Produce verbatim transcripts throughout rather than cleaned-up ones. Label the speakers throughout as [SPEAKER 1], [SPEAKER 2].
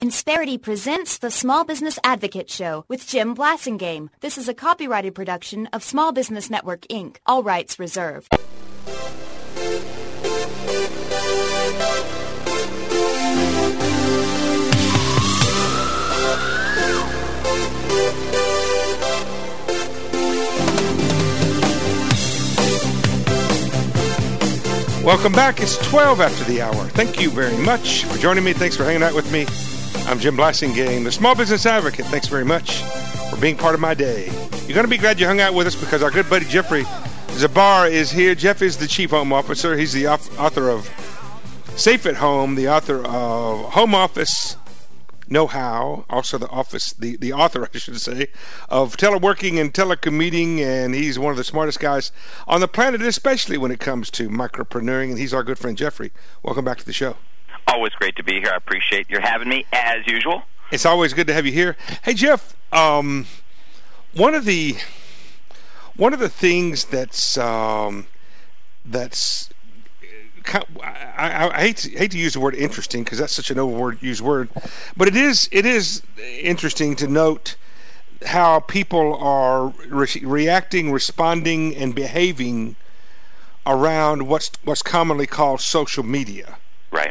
[SPEAKER 1] Insperity presents the Small Business Advocate Show with Jim Blasingame. This is a copyrighted production of Small Business Network, Incorporated. All rights reserved.
[SPEAKER 2] Welcome back. It's twelve after the hour. Thank you very much for joining me. Thanks for hanging out with me. I'm Jim Blasingame, the Small Business Advocate. Thanks very much for being part of my day. You're going to be glad you hung out with us because our good buddy Jeffrey Zabar is here. Jeff is the Chief Home Officer. He's the author of Safe at Home, the author of Home Office Know-How, also the office, the, the author, I should say, of teleworking and telecommuting, and he's one of the smartest guys on the planet, especially when it comes to micropreneuring, and he's our good friend Jeffrey. Welcome back to the show.
[SPEAKER 3] Always great to be here. I appreciate your having me, as usual.
[SPEAKER 2] It's always good to have you here. Hey, Jeff, um, one of the one of the things that's um, that's I, I hate to, hate to use the word interesting because that's such an overused word, but it is it is interesting to note how people are re- reacting, responding, and behaving around what's what's commonly called social media.
[SPEAKER 3] Right.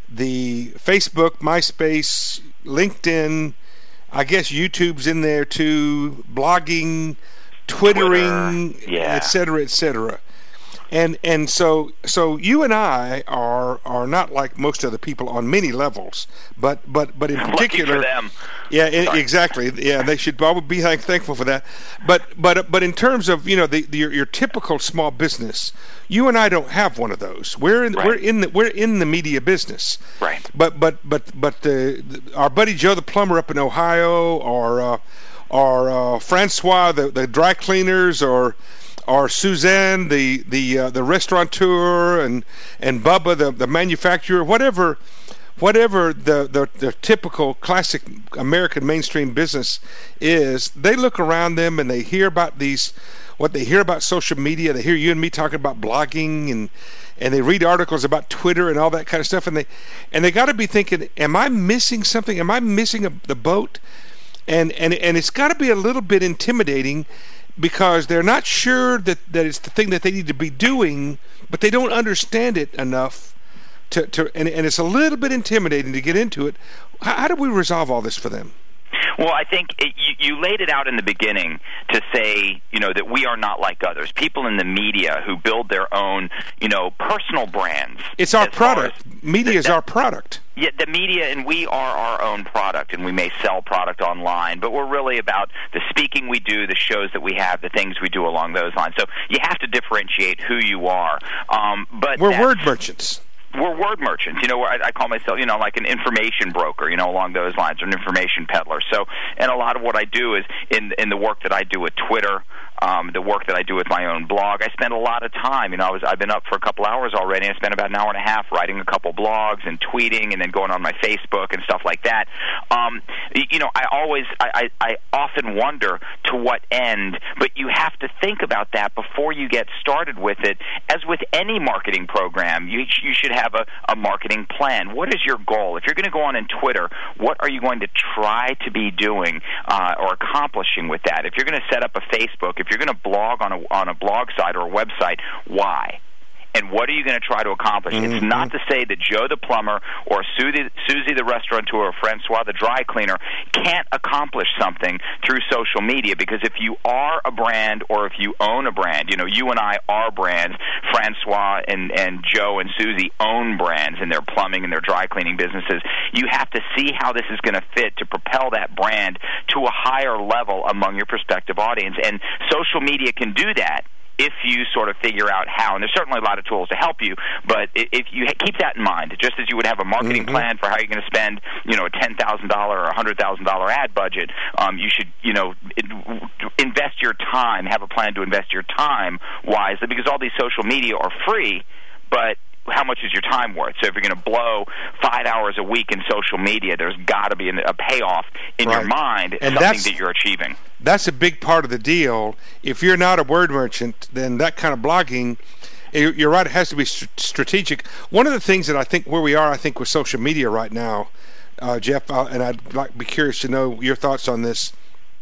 [SPEAKER 3] The
[SPEAKER 2] Facebook, MySpace, LinkedIn, I guess YouTube's in there too, blogging, Twittering,
[SPEAKER 3] Twitter, yeah.
[SPEAKER 2] et cetera, et cetera. And and so so you and I are are not like most other people on many levels, but but but in particular,
[SPEAKER 3] lucky for them.
[SPEAKER 2] Yeah, in, exactly. Yeah, they should probably be thankful for that. But but but in terms of you know the, the your, your typical small business, you and I don't have one of those. We're in
[SPEAKER 3] right.
[SPEAKER 2] we're in the we're in the media business.
[SPEAKER 3] Right.
[SPEAKER 2] But but but but the, the, our buddy Joe the plumber up in Ohio, or uh, or uh, Francois the the dry cleaners, or or Suzanne, the the uh, the restaurateur, and and Bubba, the the manufacturer, whatever whatever the, the the typical classic American mainstream business is, they look around them and they hear about these, what they hear about social media. They hear you and me talking about blogging, and and they read articles about Twitter and all that kind of stuff, and they and they got to be thinking, am I missing something? Am I missing a, the boat? And and and it's got to be a little bit intimidating, because they're not sure that, that it's the thing that they need to be doing, but they don't understand it enough to, to and, and it's a little bit intimidating to get into it. How, how do we resolve all this for them?
[SPEAKER 3] Well, I think it, you, you laid it out in the beginning to say, you know, that we are not like others. People in the media who build their own, you know, personal brands.
[SPEAKER 2] It's our product. Media is our product.
[SPEAKER 3] Yeah, the media, and we are our own product, and we may sell product online, but we're really about the speaking we do, the shows that we have, the things we do along those lines. So you have to differentiate who you are. Um, but
[SPEAKER 2] we're word merchants.
[SPEAKER 3] We're word merchants, you know, where I, I call myself, you know, like an information broker, you know, along those lines, or an information peddler. So, and a lot of what I do is in in the work that I do with Twitter, um, the work that I do with my own blog, I spend a lot of time. You know, I was I've been up for a couple hours already, and I spent about an hour and a half writing a couple blogs and tweeting, and then going on my Facebook and stuff like that. Um, you know, I always, I, I, I often wonder to what end, but you have to think about that before you get started with it. As with any marketing program, you you should have Have a, a marketing plan. What is your goal? If you're going to go on in Twitter, what are you going to try to be doing uh, or accomplishing with that? If you're going to set up a Facebook, if you're going to blog on a on a blog site or a website, why? And what are you going to try to accomplish? Mm-hmm. It's not to say that Joe the plumber or Susie, Susie the restaurateur or Francois the dry cleaner can't accomplish something through social media, because if you are a brand, or if you own a brand, you know, you and I are brands. Francois and, and Joe and Susie own brands in their plumbing and their dry cleaning businesses. You have to see how this is going to fit to propel that brand to a higher level among your prospective audience. And social media can do that if you sort of figure out how. And there's certainly a lot of tools to help you, but if you keep that in mind, just as you would have a marketing mm-hmm. plan for how you're going to spend, you know, a ten thousand dollars or a one hundred thousand dollars ad budget, um, you should, you know, invest your time, have a plan to invest your time wisely, because all these social media are free, but how much is your time worth? So if you're going to blow five hours a week in social media, there's got to be a payoff in right. your mind, and something that you're achieving.
[SPEAKER 2] That's a big part of the deal. If you're not a word merchant, then that kind of blogging, you're right, it has to be strategic. One of the things that I think where we are, I think, with social media right now, uh, Jeff, uh, and I'd like be curious to know your thoughts on this.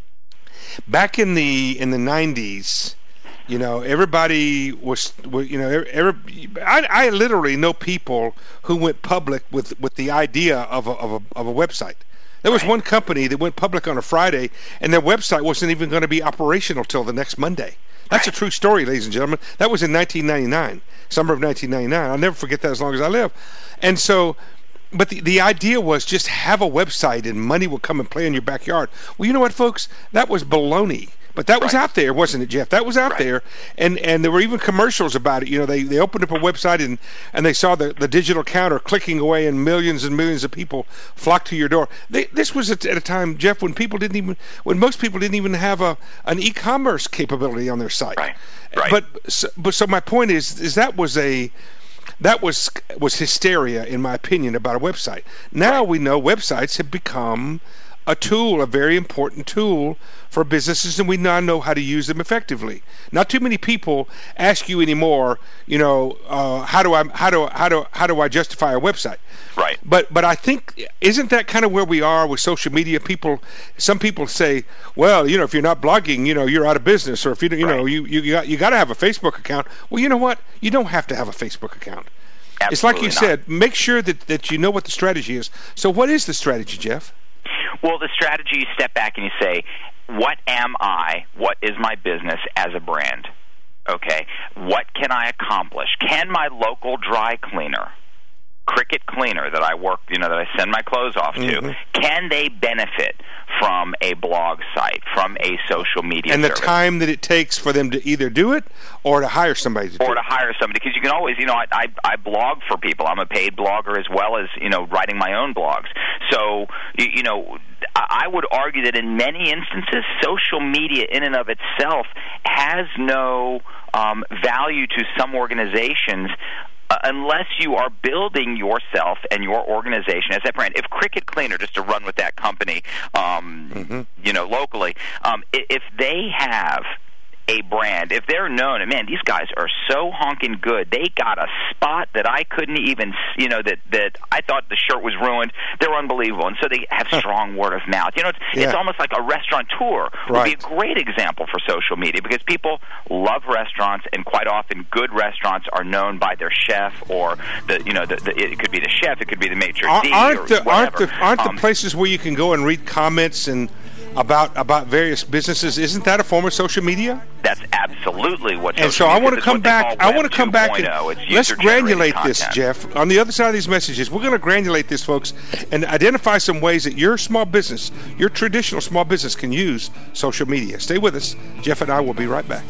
[SPEAKER 2] Back in the in the nineties, you know, everybody was, you know, every, I, I literally know people who went public with, with the idea of a, of a, of a website. There was
[SPEAKER 3] right.
[SPEAKER 2] one company that went public on a Friday, and their website wasn't even going to be operational till the next Monday. That's right. A true story, ladies and gentlemen. That was in nineteen ninety-nine, summer of nineteen ninety-nine. I'll never forget that as long as I live. And so, but the, the idea was just have a website and money will come and play in your backyard. Well, you know what, folks? That was baloney. But that was
[SPEAKER 3] right.
[SPEAKER 2] out there, wasn't it, Jeff? That was out
[SPEAKER 3] right.
[SPEAKER 2] there, and and there were even commercials about it. You know, they, they opened up a website and, and they saw the, the digital counter clicking away, and millions and millions of people flocked to your door. They, this was at, at a time, Jeff, when people didn't even, when most people didn't even have a an e-commerce capability on their site.
[SPEAKER 3] Right. Right.
[SPEAKER 2] But so, but so my point is is that was a that was was hysteria, in my opinion, about a website. Now
[SPEAKER 3] right.
[SPEAKER 2] we know websites have become a tool, a very important tool for businesses, and we now know how to use them effectively. Not too many people ask you anymore, you know, uh, how do I how do how do how do I justify a website?
[SPEAKER 3] Right.
[SPEAKER 2] But but I think, isn't that kind of where we are with social media? People, some people say, well, you know, if you're not blogging, you know, you're out of business, or if you you know
[SPEAKER 3] right.
[SPEAKER 2] you you got you got to have a Facebook account. Well, you know what? You don't have to have a Facebook account.
[SPEAKER 3] Absolutely
[SPEAKER 2] it's like you
[SPEAKER 3] not.
[SPEAKER 2] said, make sure that that you know what the strategy is. So what is the strategy, Jeff?
[SPEAKER 3] Well, the strategy, you step back and you say, what am I? What is my business as a brand? Okay. What can I accomplish? Can my local dry cleaner, Cricket Cleaner that I work, you know, that I send my clothes off to,
[SPEAKER 2] mm-hmm.
[SPEAKER 3] can they benefit from a blog site, from a social media
[SPEAKER 2] and the
[SPEAKER 3] service?
[SPEAKER 2] time that it takes for them to either do it or to hire somebody to do it?
[SPEAKER 3] Or to hire somebody, because you can always, you know, I, I, I blog for people. I'm a paid blogger as well as, you know, writing my own blogs. So, you, you know, I would argue that in many instances, social media in and of itself has no um, value to some organizations Uh, unless you are building yourself and your organization as that brand. If Cricket Cleaner, just to run with that company, um,
[SPEAKER 2] mm-hmm.
[SPEAKER 3] you know, locally, um, if they have a brand, if they're known, and man, these guys are so honking good. They got a spot that I couldn't even, you know, that that I thought the shirt was ruined. They're unbelievable, and so they have strong word of mouth. You know, it's
[SPEAKER 2] yeah.
[SPEAKER 3] it's almost like a restaurateur would
[SPEAKER 2] right.
[SPEAKER 3] be a great example for social media, because people love restaurants, and quite often good restaurants are known by their chef, or the you know the, the it could be the chef, it could be the maitre d'
[SPEAKER 2] aren't
[SPEAKER 3] or
[SPEAKER 2] the,
[SPEAKER 3] whatever.
[SPEAKER 2] aren't the aren't
[SPEAKER 3] um,
[SPEAKER 2] the places where you can go and read comments and about about various businesses? Isn't that a form of social media?
[SPEAKER 3] That's absolutely what.
[SPEAKER 2] And so I want to come back. I want to come back and
[SPEAKER 3] it's
[SPEAKER 2] let's granulate
[SPEAKER 3] content.
[SPEAKER 2] this, Jeff. On the other side of these messages, we're going to granulate this, folks, and identify some ways that your small business, your traditional small business, can use social media. Stay with us. Jeff and I will be right back.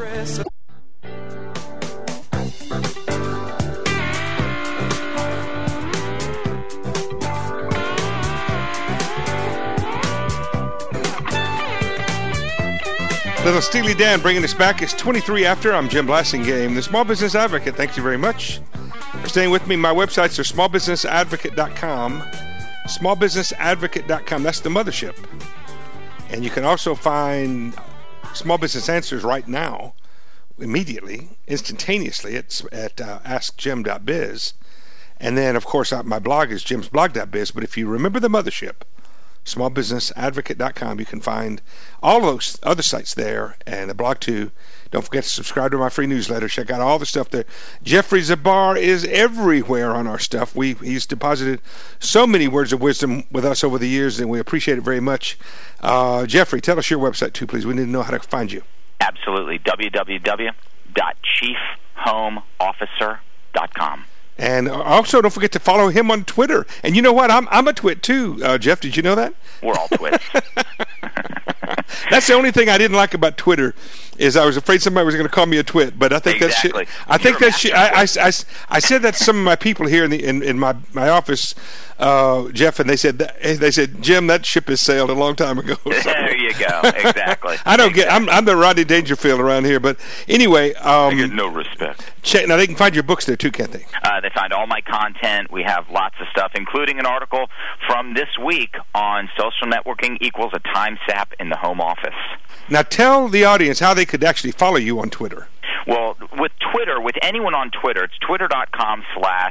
[SPEAKER 2] Little Steely Dan bringing us back. It's twenty-three after. I'm Jim Blasingame, the Small Business Advocate. Thank you very much for staying with me. My websites are small business advocate dot com. small business advocate dot com. That's the mothership. And you can also find Small Business Answers right now, immediately, instantaneously at, at uh, ask jim dot biz. And then, of course, my blog is jims blog dot biz. But if you remember the mothership, small business advocate dot com, you can find all those other sites there, and a blog too. Don't forget to subscribe to my free newsletter. Check out all the stuff there. Jeffrey Zabar is everywhere on our stuff. We He's deposited so many words of wisdom with us over the years, and we appreciate it very much. Uh, Jeffrey, tell us your website too, please. We need to know how to find you.
[SPEAKER 3] Absolutely. w w w dot chief home officer dot com.
[SPEAKER 2] And also, don't forget to follow him on Twitter. And you know what? I'm I'm a twit too, uh, Jeff. Did you know that?
[SPEAKER 3] We're all twits.
[SPEAKER 2] That's the only thing I didn't like about Twitter, is I was afraid somebody was going to call me a twit. But I think
[SPEAKER 3] exactly.
[SPEAKER 2] that's I think that's I, I, I, I said that to some of my people here in the in, in my my office, uh, Jeff, and they said that, they said Jim, that ship has sailed a long time ago. So.
[SPEAKER 3] There you go. Exactly.
[SPEAKER 2] I don't
[SPEAKER 3] exactly.
[SPEAKER 2] get. I'm I'm the Rodney Dangerfield around here. But anyway, um,
[SPEAKER 3] I get no respect.
[SPEAKER 2] Check, now they can find your books there too, can't they?
[SPEAKER 3] Uh, they find all my content. We have lots of stuff, including an article from this week on social networking equals a time sap in the home office.
[SPEAKER 2] Now tell the audience how they could actually follow you on Twitter.
[SPEAKER 3] Well, with Twitter, with anyone on Twitter, it's twitter dot com slash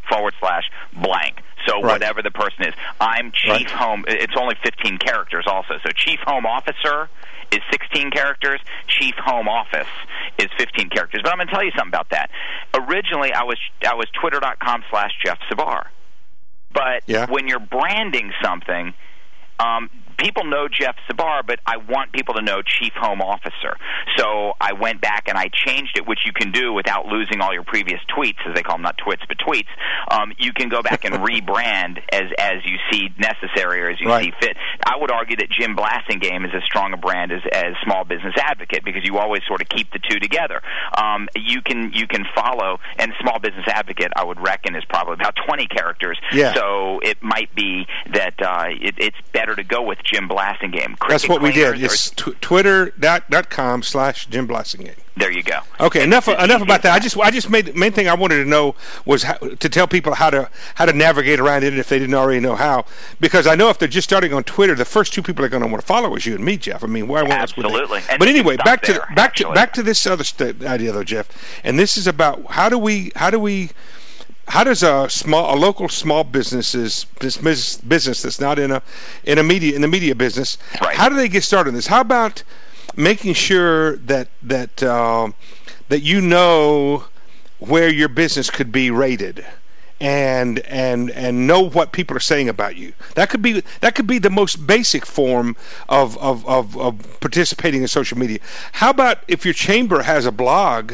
[SPEAKER 3] forward slash blank. So
[SPEAKER 2] right.
[SPEAKER 3] whatever the person is. I'm Chief
[SPEAKER 2] right.
[SPEAKER 3] Home. It's only fifteen characters also. So Chief Home Officer is sixteen characters. Chief Home Office is fifteen characters. But I'm going to tell you something about that. Originally, I was I was twitter.com slash Jeff Sabar. But
[SPEAKER 2] yeah.
[SPEAKER 3] when you're branding something, um, people know Jeff Sabar, but I want people to know Chief Home Officer. So I went back and I changed it, which you can do without losing all your previous tweets, as they call them, not twits, but tweets. Um, you can go back and rebrand as as you see necessary or as you
[SPEAKER 2] right.
[SPEAKER 3] see fit. I would argue that Jim Blasingame is as strong a brand as, as Small Business Advocate, because you always sort of keep the two together. Um, you can you can follow, and Small Business Advocate, I would reckon, is probably about twenty characters.
[SPEAKER 2] Yeah.
[SPEAKER 3] So it might be that uh, it, it's better to go with Jim Blasingame.
[SPEAKER 2] That's what we did. It's tw- twitter.com slash Jim Blasingame.
[SPEAKER 3] There you go.
[SPEAKER 2] Okay,
[SPEAKER 3] and
[SPEAKER 2] enough enough about that. I just I just made the main thing I wanted to know was how, to tell people how to how to navigate around it if they didn't already know how. Because I know if they're just starting on Twitter, the first two people they're going to want to follow is you and me, Jeff. I mean, why else
[SPEAKER 3] Absolutely.
[SPEAKER 2] would they? But anyway, back to
[SPEAKER 3] there,
[SPEAKER 2] back
[SPEAKER 3] actually.
[SPEAKER 2] to back to this other st- idea though, Jeff. And this is about how do we how do we How does a small, a local small businesses business business that's not in a in a media in the media business,
[SPEAKER 3] right.
[SPEAKER 2] how do they get started on this? How about making sure that that uh, that you know where your business could be rated, and and and know what people are saying about you? That could be that could be the most basic form of of of, of participating in social media. How about if your chamber has a blog?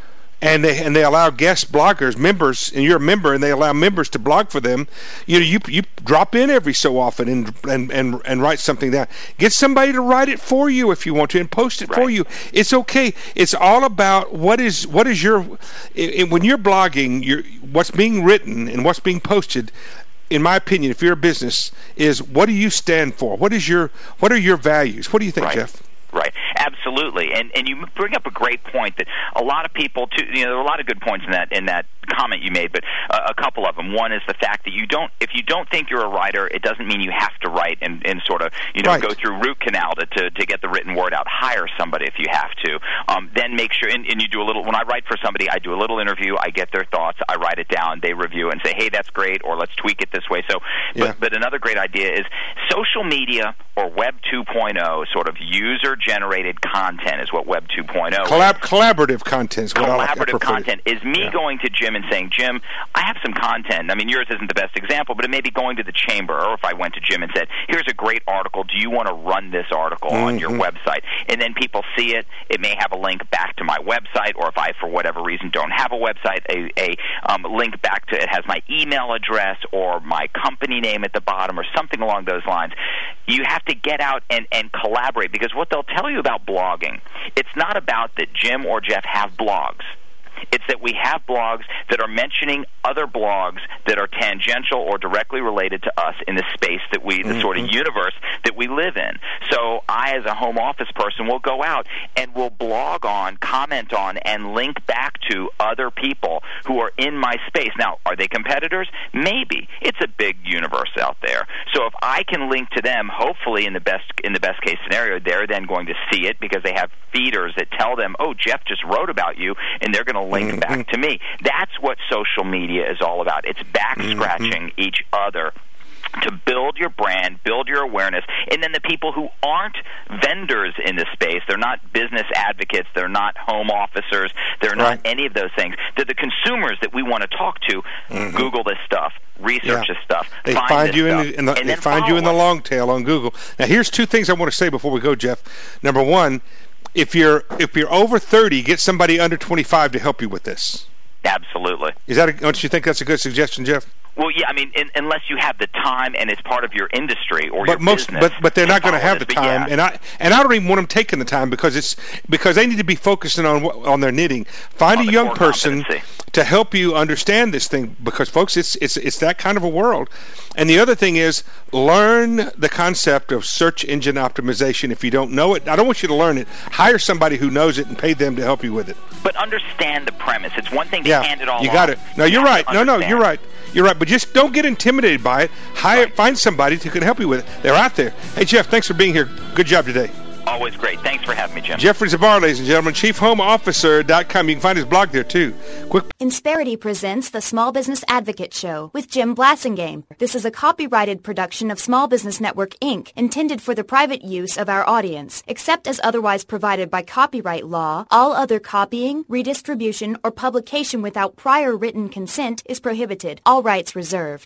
[SPEAKER 2] And they and they allow guest bloggers, members, and you're a member, and they allow members to blog for them. You know, you you drop in every so often and and and, and write something down. Get somebody to write it for you if you want to, and post it
[SPEAKER 3] right.
[SPEAKER 2] for you. It's okay. It's all about what is what is your it, when you're blogging, you're, what's being written and what's being posted. In my opinion, if you're a business, is what do you stand for? What is your what are your values? What do you think,
[SPEAKER 3] right.
[SPEAKER 2] Jeff?
[SPEAKER 3] Right, absolutely, and and you bring up a great point that a lot of people, too, you know, there are a lot of good points in that in that comment you made, but uh, a couple of them. One is the fact that you don't, if you don't think you're a writer, it doesn't mean you have to write and, and sort of, you know,
[SPEAKER 2] right.
[SPEAKER 3] go through root canal to, to to get the written word out. Hire somebody if you have to. Um, then make sure, and, and you do a little. When I write for somebody, I do a little interview. I get their thoughts. I write it down. They review it and say, hey, that's great, or let's tweak it this way. So,
[SPEAKER 2] yeah.
[SPEAKER 3] but, but another great idea is social media or Web two point oh, sort of user-generated content is what Web two point oh
[SPEAKER 2] Collab-
[SPEAKER 3] is.
[SPEAKER 2] Collaborative content is what
[SPEAKER 3] Collaborative
[SPEAKER 2] I like.
[SPEAKER 3] content is me
[SPEAKER 2] yeah.
[SPEAKER 3] going to Jim and saying, Jim, I have some content. I mean, yours isn't the best example, but it may be going to the chamber, or if I went to Jim and said, here's a great article. Do you want to run this article
[SPEAKER 2] mm-hmm.
[SPEAKER 3] on your website? And then people see it. It may have a link back to my website, or if I, for whatever reason, don't have a website, a, a um, link back to it has my email address or my company name at the bottom or something along those lines. You have to get out and, and collaborate, because what they'll tell you about blogging, it's not about that Jim or Jeff have blogs. It's that we have blogs that are mentioning other blogs that are tangential or directly related to us in the space that we, the mm-hmm. sort of universe that we live in. So I, as a home office person, will go out and will blog on, comment on, and link back to other people who are in my space. Now, are they competitors? Maybe. It's a big universe out there. So if I can link to them, hopefully in the best in the best case scenario, they're then going to see it because they have feeders that tell them, oh, Jeff just wrote about you, and they're going to link mm-hmm. back to me. That's what social media is all about. It's back-scratching mm-hmm. each other to build your brand, build your awareness, and then the people who aren't vendors in the space, they're not business advocates, they're not home officers, they're not
[SPEAKER 2] right.
[SPEAKER 3] any of those things. They're the consumers that we want to talk to. Mm-hmm. Google this stuff, research
[SPEAKER 2] yeah.
[SPEAKER 3] this stuff,
[SPEAKER 2] they
[SPEAKER 3] find,
[SPEAKER 2] find
[SPEAKER 3] this
[SPEAKER 2] you
[SPEAKER 3] stuff,
[SPEAKER 2] in the, in the
[SPEAKER 3] and
[SPEAKER 2] they
[SPEAKER 3] then
[SPEAKER 2] find you in the
[SPEAKER 3] us.
[SPEAKER 2] long tail on Google. Now, here's two things I want to say before we go, Jeff. Number one, if you're if you're over thirty, get somebody under twenty-five to help you with this.
[SPEAKER 3] Absolutely.
[SPEAKER 2] Is that? A, don't you think that's a good suggestion, Jeff?
[SPEAKER 3] Well, yeah, I mean, in, unless you have the time and it's part of your industry or
[SPEAKER 2] but
[SPEAKER 3] your
[SPEAKER 2] most,
[SPEAKER 3] business.
[SPEAKER 2] But but they're not going to have
[SPEAKER 3] this,
[SPEAKER 2] the time,
[SPEAKER 3] yeah.
[SPEAKER 2] and I and I don't even want them taking the time because it's because they need to be focusing on on their knitting. Find
[SPEAKER 3] on
[SPEAKER 2] a young person
[SPEAKER 3] competency.
[SPEAKER 2] to help you understand this thing, because folks, it's it's it's that kind of a world. And the other thing is, learn the concept of search engine optimization. If you don't know it, I don't want you to learn it. Hire somebody who knows it and pay them to help you with it.
[SPEAKER 3] But understand the premise. It's one thing to
[SPEAKER 2] yeah,
[SPEAKER 3] hand it all
[SPEAKER 2] you got
[SPEAKER 3] off.
[SPEAKER 2] it. No, you're
[SPEAKER 3] you
[SPEAKER 2] right. No, no,
[SPEAKER 3] understand.
[SPEAKER 2] you're right. You're right. But just don't get intimidated by it. Hire,
[SPEAKER 3] right.
[SPEAKER 2] Find somebody who can help you with it. They're out there. Hey, Jeff, thanks for being here. Good job today.
[SPEAKER 3] Always great. Thanks for having me, Jim.
[SPEAKER 2] Jeffrey Zavar, ladies and gentlemen, chief home officer dot com. You can find his blog there, too. Quick.
[SPEAKER 1] Insperity presents the Small Business Advocate Show with Jim Blassingame. This is a copyrighted production of Small Business Network, Incorporated, intended for the private use of our audience. Except as otherwise provided by copyright law, all other copying, redistribution, or publication without prior written consent is prohibited. All rights reserved.